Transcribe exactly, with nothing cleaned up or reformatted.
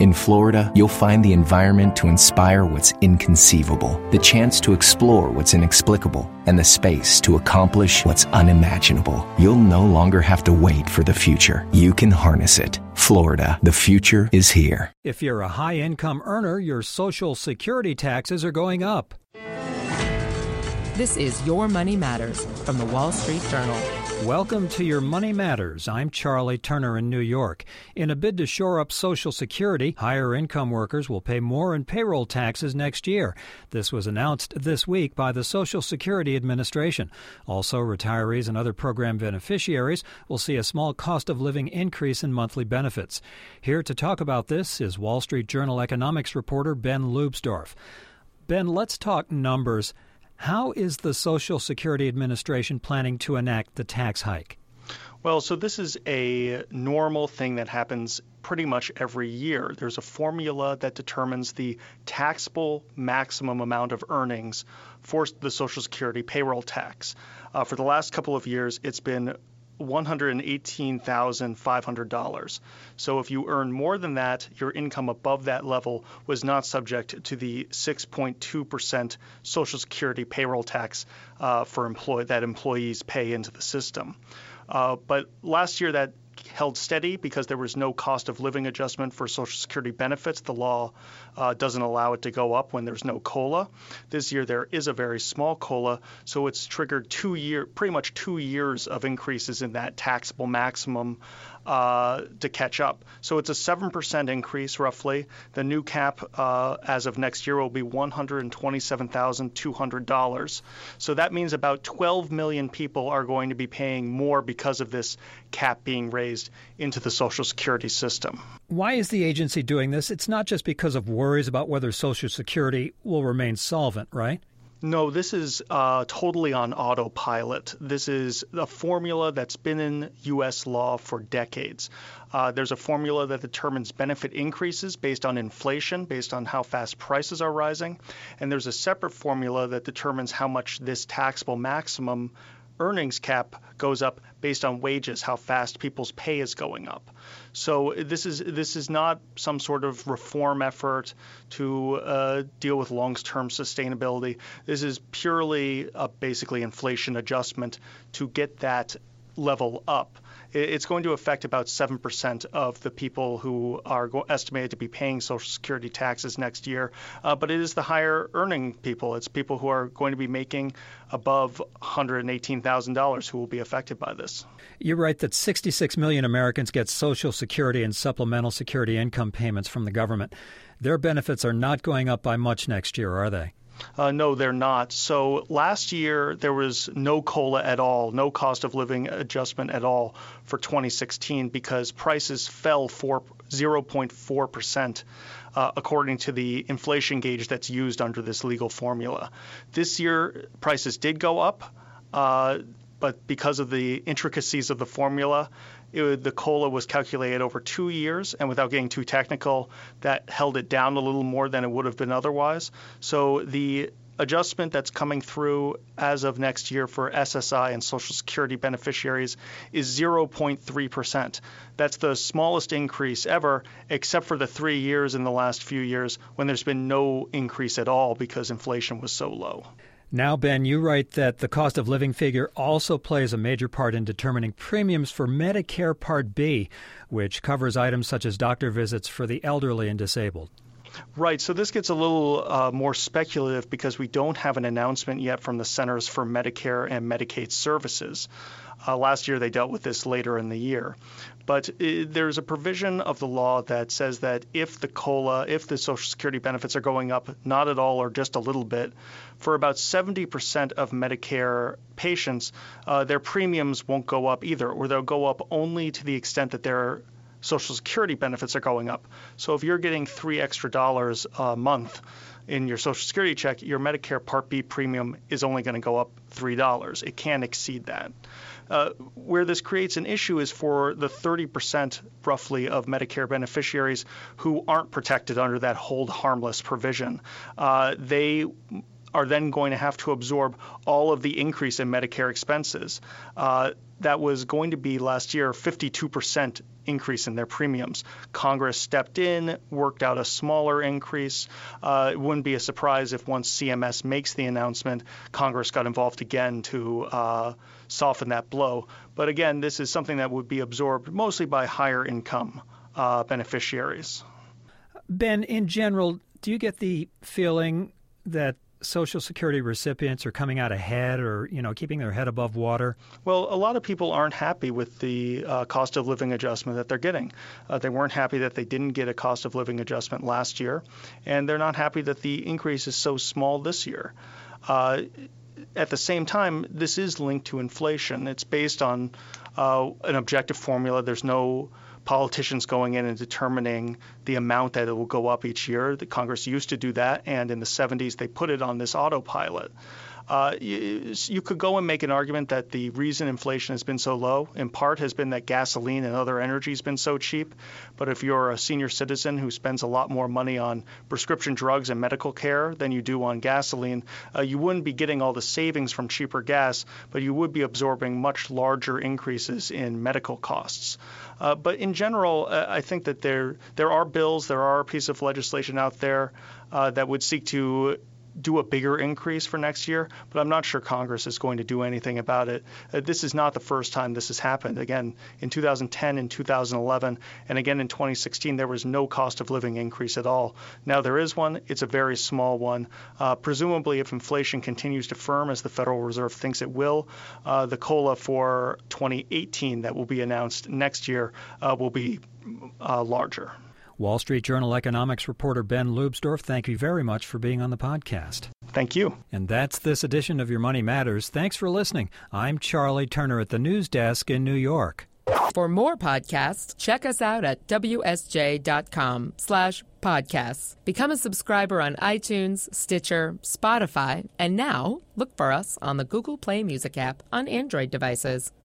In Florida, you'll find the environment to inspire what's inconceivable, the chance to explore what's inexplicable, and the space to accomplish what's unimaginable. You'll no longer have to wait for the future. You can harness it. Florida, the future is here. If you're a high-income earner, your Social Security taxes are going up. This is Your Money Matters from the Wall Street Journal. Welcome to Your Money Matters. I'm Charlie Turner in New York. In a bid to shore up Social Security, higher income workers will pay more in payroll taxes next year. This was announced this week by the Social Security Administration. Also, retirees and other program beneficiaries will see a small cost of living increase in monthly benefits. Here to talk about this is Wall Street Journal economics reporter Ben Leubsdorf. Ben, let's talk numbers. How is the Social Security Administration planning to enact the tax hike? Well, so this is a normal thing that happens pretty much every year. There's a formula that determines the taxable maximum amount of earnings for the Social Security payroll tax. Uh, for the last couple of years, it's been one hundred eighteen thousand five hundred dollars. So if you earn more than that, your income above that level was not subject to the six point two percent Social Security payroll tax uh, for employ- that employees pay into the system. Uh, but last year that held steady because there was no cost of living adjustment for Social Security benefits. The law uh, doesn't allow it to go up when there's no COLA. This year there is a very small COLA, so it's triggered two year, pretty much two years of increases in that taxable maximum uh, to catch up. So it's a seven percent increase roughly. The new cap uh, as of next year will be one hundred twenty-seven thousand two hundred dollars. So that means about twelve million people are going to be paying more because of this cap being raised into the Social Security system. Why is the agency doing this? It's not just because of worries about whether Social Security will remain solvent, right? No, this is uh, totally on autopilot. This is a formula that's been in U S law for decades. Uh, there's a formula that determines benefit increases based on inflation, based on how fast prices are rising. And there's a separate formula that determines how much this taxable maximum earnings cap goes up based on wages, how fast people's pay is going up. So this is this is not some sort of reform effort to uh, deal with long-term sustainability. This is purely a basically inflation adjustment to get that level up. It's going to affect about seven percent of the people who are go- estimated to be paying Social Security taxes next year. Uh, but it is the higher earning people. It's people who are going to be making above one hundred eighteen thousand dollars who will be affected by this. You write that sixty-six million Americans get Social Security and supplemental security income payments from the government. Their benefits are not going up by much next year, are they? Uh, no, they're not. So last year, there was no COLA at all, no cost of living adjustment at all for twenty sixteen because prices fell for zero point four percent, uh, according to the inflation gauge that's used under this legal formula. This year, prices did go up, uh, but because of the intricacies of the formula, It, the COLA was calculated over two years, and without getting too technical, that held it down a little more than it would have been otherwise. So the adjustment that's coming through as of next year for S S I and Social Security beneficiaries is zero point three percent. That's the smallest increase ever, except for the three years in the last few years when there's been no increase at all because inflation was so low. Now, Ben, you write that the cost of living figure also plays a major part in determining premiums for Medicare Part B, which covers items such as doctor visits for the elderly and disabled. Right. So this gets a little uh, more speculative because we don't have an announcement yet from the Centers for Medicare and Medicaid Services. Uh, last year, they dealt with this later in the year. But uh, there's a provision of the law that says that if the COLA, if the Social Security benefits are going up, not at all or just a little bit, for about seventy percent of Medicare patients, uh, their premiums won't go up either, or they'll go up only to the extent that their Social Security benefits are going up. So if you're getting three extra dollars a month in your Social Security check, your Medicare Part B premium is only going to go up three dollars. It can't exceed that. Uh, where this creates an issue is for the thirty percent roughly of Medicare beneficiaries who aren't protected under that hold harmless provision. Uh, they are then going to have to absorb all of the increase in Medicare expenses. Uh, that was going to be last year fifty-two percent increase in their premiums. Congress stepped in, worked out a smaller increase. Uh, it wouldn't be a surprise if once C M S makes the announcement, Congress got involved again to uh, soften that blow. But again, this is something that would be absorbed mostly by higher income uh, beneficiaries. Ben, in general, do you get the feeling that Social Security recipients are coming out ahead or, you know, keeping their head above water? Well, a lot of people aren't happy with the uh, cost of living adjustment that they're getting. Uh, they weren't happy that they didn't get a cost of living adjustment last year, and they're not happy that the increase is so small this year. Uh, at the same time, this is linked to inflation. It's based on uh, an objective formula. There's no politicians going in and determining the amount that it will go up each year. The Congress used to do that, and in the seventies they put it on this autopilot. Uh, you, you could go and make an argument that the reason inflation has been so low, in part, has been that gasoline and other energy has been so cheap. But if you're a senior citizen who spends a lot more money on prescription drugs and medical care than you do on gasoline, uh, you wouldn't be getting all the savings from cheaper gas, but you would be absorbing much larger increases in medical costs. Uh, but in general, uh, I think that there there are bills, there are a piece of legislation out there uh, that would seek to do a bigger increase for next year, but I'm not sure Congress is going to do anything about it. Uh, this is not the first time this has happened. Again, in two thousand ten and two thousand eleven, and again in twenty sixteen, there was no cost of living increase at all. Now there is one. It's a very small one. Uh, presumably, if inflation continues to firm, as the Federal Reserve thinks it will, uh, the COLA for twenty eighteen that will be announced next year uh, will be uh, larger. Wall Street Journal economics reporter Ben Leubsdorf, thank you very much for being on the podcast. Thank you. And that's this edition of Your Money Matters. Thanks for listening. I'm Charlie Turner at the news desk in New York. For more podcasts, check us out at W S J dot com slash podcasts. Become a subscriber on iTunes, Stitcher, Spotify, and now look for us on the Google Play Music app on Android devices.